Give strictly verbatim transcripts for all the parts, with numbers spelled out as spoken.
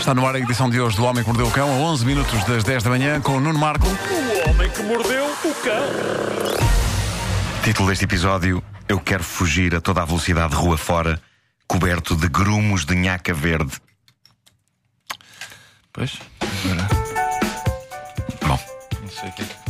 Está no ar a edição de hoje do Homem que Mordeu o Cão, a onze minutos das dez da manhã, com o Nuno Marco. O Homem que Mordeu o Cão. Título deste episódio: Eu quero fugir a toda a velocidade rua fora, coberto de grumos de nhaca verde. Pois, agora. Bom, Não sei o que é que.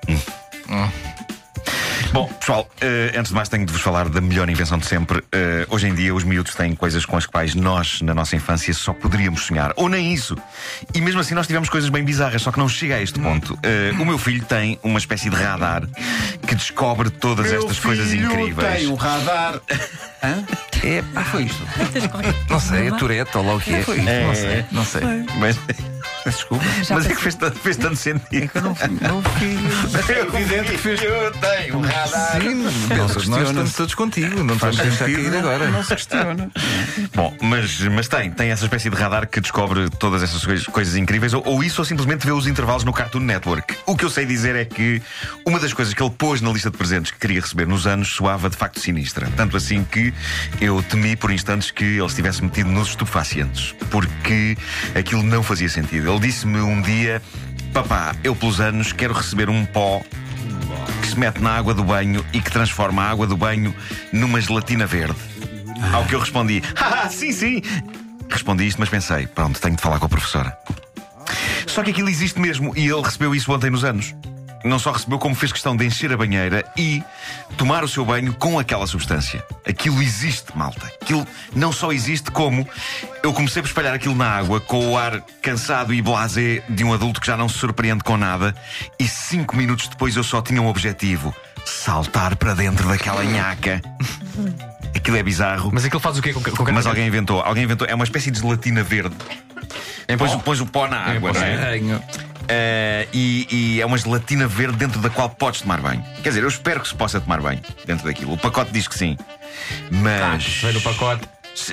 Bom, pessoal, eh, antes de mais tenho de vos falar da melhor invenção de sempre. Eh, hoje em dia os miúdos têm coisas com as quais nós, na nossa infância, só poderíamos sonhar. Ou nem isso. E mesmo assim nós tivemos coisas bem bizarras, só que não chega a este ponto. Eh, o meu filho tem uma espécie de radar que descobre todas Meu estas coisas filho incríveis. tem um radar. Hã? É, pá, foi isto. Não sei, é Tourette ou lá o que é. Foi isto. É, Não sei, não sei. Mas, Desculpa. mas é que fez, tanto- fez tanto sentido. É que eu não fui. Meu filho. É evidente que fez. Eu tenho um radar. Sim, nós estamos todos contigo. Não estamos a deixar cair agora. Não se questiona. Bom, mas, mas tem, tem essa espécie de radar que descobre todas essas coisas, coisas incríveis, ou, ou isso, ou simplesmente vê os intervalos no Cartoon Network. O que eu sei dizer é que uma das coisas que ele pôs na lista de presentes que queria receber nos anos soava de facto sinistra. Tanto assim que eu temi por instantes que ele estivesse metido nos estupefacientes, porque aquilo não fazia sentido. Ele disse-me um dia: papá, eu pelos anos quero receber um pó que se mete na água do banho e que transforma a água do banho numa gelatina verde. Ao que eu respondi: ah, sim, sim. Respondi isto, mas pensei: pronto, tenho de falar com a professora. Só que aquilo existe mesmo e ele recebeu isso ontem nos anos. Não só recebeu, como fez questão de encher a banheira e tomar o seu banho com aquela substância. Aquilo existe, malta. Aquilo não só existe, como eu comecei por espalhar aquilo na água com o ar cansado e blasé de um adulto que já não se surpreende com nada, e cinco minutos depois eu só tinha um objetivo: saltar para dentro daquela nhaca. Aquilo é bizarro. Mas aquilo faz o quê com, com Mas alguém inventou, alguém inventou, é uma espécie de gelatina verde. Pões, o- pões o pó na água, não é? Tenho. Uh, e, e é uma gelatina verde dentro da qual podes tomar banho. Quer dizer, eu espero que se possa tomar banho dentro daquilo. O pacote diz que sim. Mas Vem no pacote.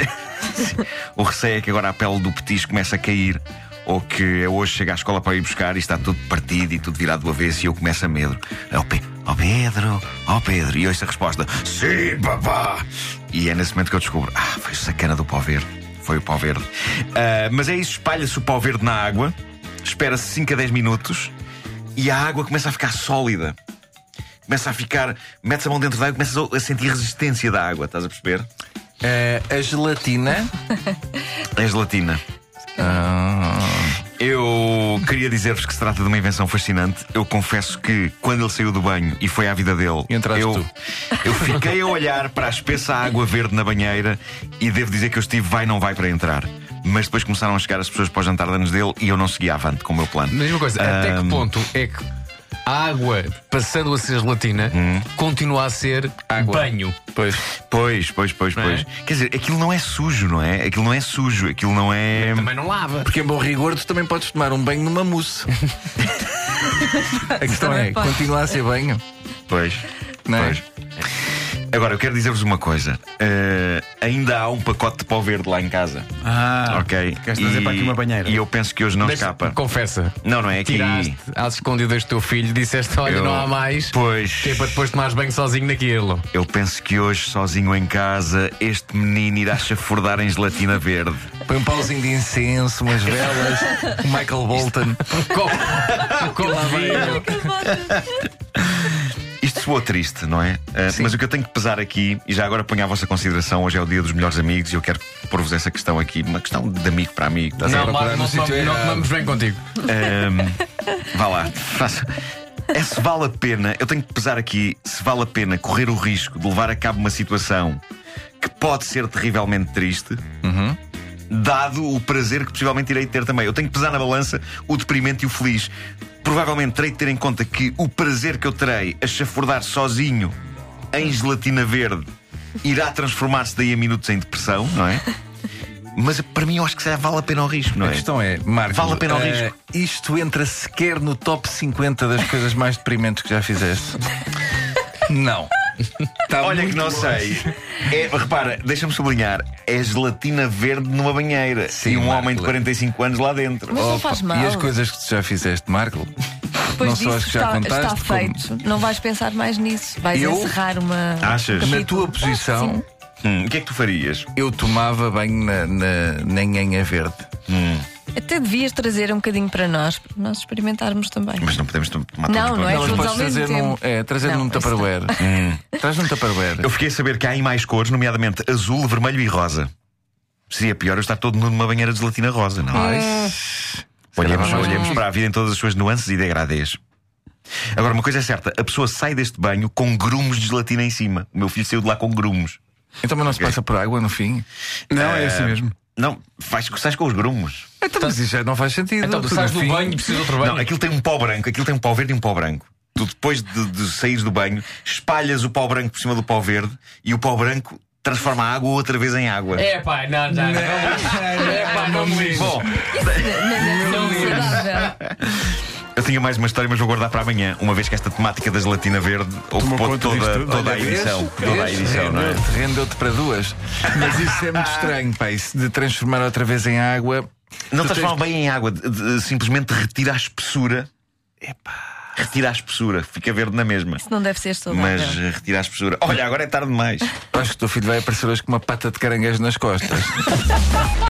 o receio é que agora a pele do petisco comece a cair, ou que eu hoje chego à escola para ir buscar e está tudo partido e tudo virado do avesso e eu começo a medo. Ó oh, Pe oh Pedro, ó oh Pedro. E ouço a resposta: sim, papá. E é nesse momento que eu descubro: ah, foi o sacana do pó verde. Foi o pó verde. Uh, mas é isso, espalha-se o pó verde na água, espera-se cinco a dez minutos e a água começa a ficar sólida. Começa a ficar. Metes a mão dentro da água e começas a sentir resistência da água, estás a perceber? Eh, a gelatina. É gelatina. Ah, Eu queria dizer-vos que se trata de uma invenção fascinante. Eu confesso que quando ele saiu do banho e foi à vida dele, Entraste eu, tu. eu fiquei a olhar para a espessa água verde na banheira e devo dizer que eu estive vai não vai para entrar. Mas depois começaram a chegar as pessoas para o jantar de anos dele e eu não segui avante com o meu plano. Mesma coisa, até que Ahm, ponto é que a água, passando a ser gelatina, continua a ser Água. banho? pois. Pois, pois, pois, Não é? pois. Quer dizer, aquilo não é sujo, não é? Aquilo não é sujo, aquilo não é. Também não lava. Porque em bom rigor tu também podes tomar um banho numa mousse. A questão é, continua a ser banho. Pois, Não é? pois. Agora, eu quero dizer-vos uma coisa. Eh, ainda há um pacote de pó verde lá em casa. Ah, Ok? queres trazer para aqui uma banheira? E eu penso que hoje não Deixa- escapa. Confessa. Não, não é aqui. Tiraste às escondidas do teu filho, disseste: olha, Eu- não há mais. Pois. Que é para depois tomares banho sozinho naquilo. Eu penso que hoje, sozinho em casa, este menino irá chafurdar em gelatina verde. Põe um pauzinho de incenso, umas velas, o Michael Bolton. Copo, copo de vinho. Isto soou triste, não é? Uh, Sim. mas o que eu tenho que pesar aqui, e já agora ponho à vossa consideração, hoje é o dia dos melhores amigos e eu quero pôr-vos essa questão aqui, uma questão de amigo para amigo. Estás a Não, ver? procurar lá, no não, sítio não, não errado. tomamos bem contigo. Um, vá lá, faça. É se vale a pena, eu tenho que pesar aqui, se vale a pena correr o risco de levar a cabo uma situação que pode ser terrivelmente triste, dado o prazer que possivelmente irei ter também. Eu tenho que pesar na balança o deprimente e o feliz. Provavelmente terei de ter em conta que o prazer que eu terei a chafurdar sozinho em gelatina verde irá transformar-se daí a minutos em depressão, não é? Mas para mim eu acho que já vale a pena o risco, não A é? questão é, Marco, Vale a pena o eh, risco. isto entra sequer no top cinquenta das coisas mais deprimentes que já fizeste? Não. Tá Olha muito que não longe. sei. É, repara, deixa-me sublinhar: é gelatina verde numa banheira. Sim, e um Marco. homem de quarenta e cinco anos lá dentro. Mas não Opa, faz mal. E as coisas que tu já fizeste, Marco? Depois não só disso as que já está, contaste, está como- feito. Não vais pensar mais nisso. Vais Eu? encerrar uma. Achas? um Na capítulo. tua posição, Hum, o que é que tu farias? eu tomava banho na, na, na nhanha verde. Hum. Até devias trazer um bocadinho para nós, para nós experimentarmos também. Mas não podemos tomar todos Não, para não é nós. Mas tudo podes ao mesmo trazer num, tempo. é, trazer Não, num isso Tupperware. Traz num Tupperware. Eu fiquei a saber que há em mais cores, nomeadamente azul, vermelho e rosa. Seria pior eu estar todo nu numa banheira de gelatina rosa, não é? Olhemos, calhar olhemos para a vida em todas as suas nuances e degradês. Agora, uma coisa é certa: a pessoa sai deste banho com grumos de gelatina em cima. O meu filho saiu de lá com grumos. Então, mas não se passa por água no fim? Não, é assim mesmo. Não, faz, sais com os grumos. Então, mas isso já não faz sentido. Então, tu Tu, sais no do fim- banho e precisas de outro banho. Não, aquilo tem um pó branco, aquilo tem um pó verde e um pó branco. Tu depois de, de saíres do banho, espalhas o pó branco por cima do pó verde e o pó branco transforma a água outra vez em água. É pá, não, já não. É pá, não me lixes. Bom, Não é saudável. eu tinha mais uma história, mas vou guardar para amanhã, uma vez que esta temática da gelatina verde Tomou ocupou conta disto toda, tudo. toda a Olha, edição. vês? Toda a Vês? edição, não é? Rendeu-te, rendeu-te para duas. Mas isso é muito estranho, pá. Isso de transformar outra vez em água. Não Tu transforma tens- bem em água, de- de- simplesmente retira a espessura. Epá. Retira a espessura, fica verde na mesma. Isso não deve ser saudável. Mas eh, retira a espessura. Olha, agora é tarde demais. Acho que o teu filho vai aparecer hoje com uma pata de caranguejo nas costas.